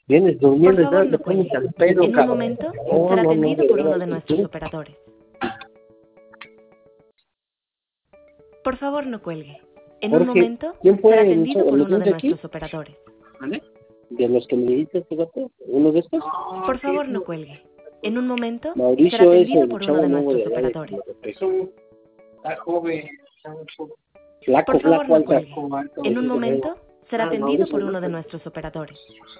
Vienes Por durmiendo y favor, todavía no te pones cuelgue. al pedo, En un cabrón. momento No, será no, no, atendido de por uno veras, de ¿y nuestros tú? operadores. Por favor, no cuelgue. En un Jorge, momento ¿quién será fue atendido el por uno de muchacho aquí? nuestros operadores. ¿Vale? De los que me dijiste, fíjate, uno de estos. Por favor, no cuelgue. En un momento será Mauricio es atendido el por uno chavo de nuevo de nuestros allá de operadores. Está joven, está mucho. Por Flaco, favor, flaco, no alta. cuelgue. En un momento será atendido por uno de nuestros operadores.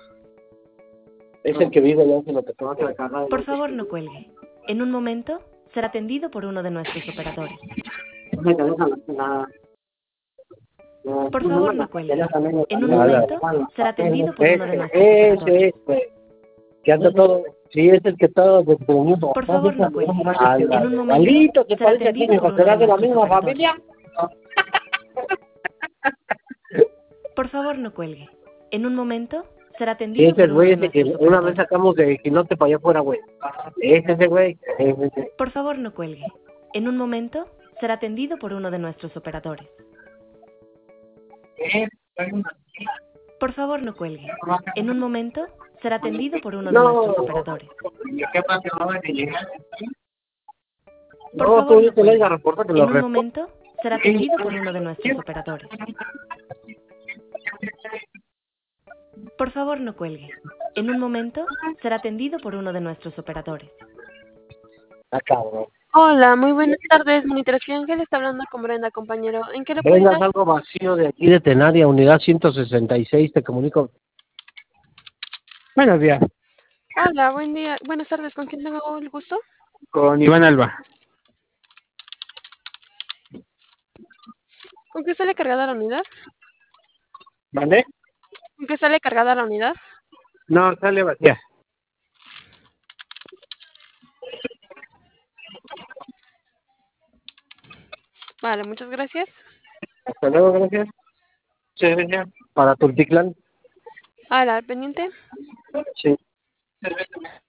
Es el que vive allá en la persona. Por favor, no cuelgue. En un momento será atendido por uno de nuestros operadores. Por favor, no cuelgue. En un momento será atendido por uno de nuestros operadores. Ese, que anda todo. Sí, es el que está detenido. Por favor, no cuelgue. En un momento Malito, ¿te será parece a ti, atendido por mijo? uno de ¿Serás de la nuestros misma operadores. familia? Por favor, no cuelgue. En un momento será Sí, atendido ese es por el uno güey de ese que nuestros una vez operadores. sacamos de Quinote para allá afuera, güey. Ese güey. Por favor, no cuelgue. En un momento será atendido por uno de nuestros operadores. Por favor, no cuelgue. En un momento será atendido por uno de No. nuestros operadores. ¿Qué pasa? Por No, favor, tú no dices la cuelgue. reporta que lo En un reporta. momento será atendido por uno de nuestros operadores. Por favor, no cuelgue. En un momento será atendido por uno de nuestros operadores. Ah, cabrón. Hola, muy buenas tardes. Monitoración Ángel está hablando con Brenda, compañero. ¿En qué le puedo Vengas ayudar? algo vacío de aquí de Tenaria, unidad 166, te comunico. Buenos días, Hola, buen día. Buenas tardes. ¿Con quién tengo el gusto? con Iván Alba. ¿Con qué sale cargada la unidad? ¿Vale? ¿Con qué sale cargada la unidad? No, sale vacía. Vale, muchas gracias. Hasta luego, gracias. Sí, gracias. Para Tultitlán. Hola, al pendiente. Sí.